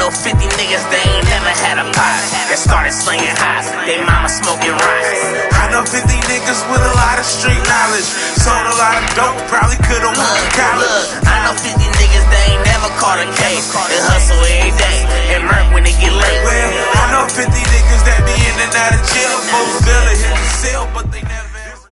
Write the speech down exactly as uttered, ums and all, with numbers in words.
know fifty niggas, they ain't never had a pot. That started slinging hot, they mama smoking rocks. I know fifty niggas with a lot of street knowledge. Sold a lot of dope, probably could've went to college. Look, I know fifty niggas, they ain't never caught a case. They hustle every day and murk when they get late. Well, I know fifty niggas that be in and out of jail. Most barely hit the cell, but they never